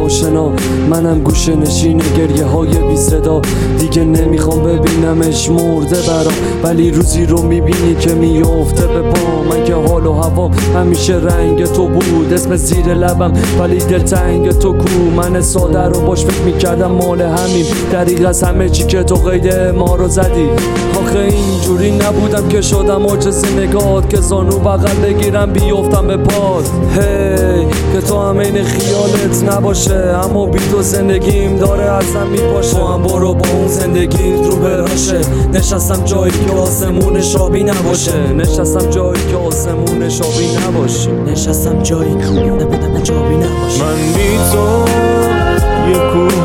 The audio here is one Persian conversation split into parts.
آشنا، منم گوشه نشین گریه های بی صدا. دیگه نمیخوام ببینمش مرده برام، ولی روزی رو میبینی که میافته به پا. من که حال و هوا همیشه رنگ تو بود، اسم زیر لبم ولی دلتنگ تو کو. من ساده رو باش فکر میکردم مال همین، دریغ از همه چی که تو قید ما رو زدی. آخه اینجوری نبودم که شدم عاجز نگاهت، که زانو بغل بگیرم بیافتم به پات. هی که تو هم این خیالت نباشه، اما بی تو زندگیم داره ازم میپاشه. تو هم برو با اون زندگی رو براشه، نشستم جایی که آسمونش آبی نباشه. نشستم جایی که آسمونش آبی نباشه. نشستم جایی که آبی نباشه. من بی تو یه کوه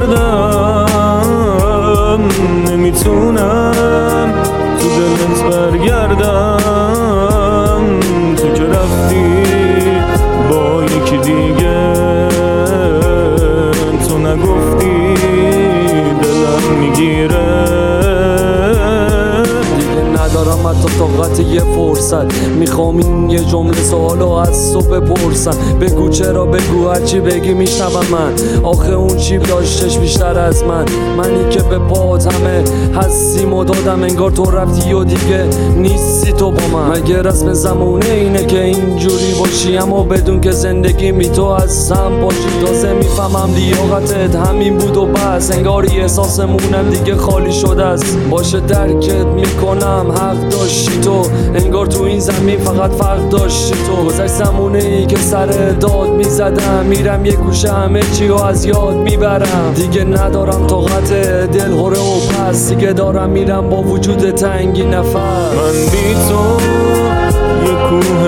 دردم، نمیتونم تو دلت برگردم. تو که رفتی با یکی دیگه، تو نگفتی دلم میگیره. ندارم حتی طاقت یه فرصت، میخوام این یه جمله سوالو از تو بپرسم. بگو چرا، بگو هرچی بگی میشنوم من. آخه اون چی داشتش بیشتر از منی که به پات همه هستیم و دادم. انگار تو رفتی و دیگه نیستی تو با من. مگه رسم زمونه اینه که اینجوری باشی، اما بدون که زندگی می تو از هم باشی. تازه میفهمم لیاقتت همین بود و بس، انگاری احساسمونم دیگه خالی شده است. باشه درکت میکنم، حق داشتی تو، انگار تو این زمین فقط فرق داشتی تو. گذشت زمونه ای که سر داد میزدم، میرم یه گوشه همه چی رو از یاد میبرم. دیگه ندارم طاقت دل هره و پس، دیگه دارم میرم با وجود تنگی نفس. من بی تو یه کوه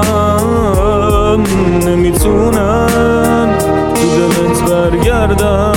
دردم، نمیتونم تو دلت برگردم.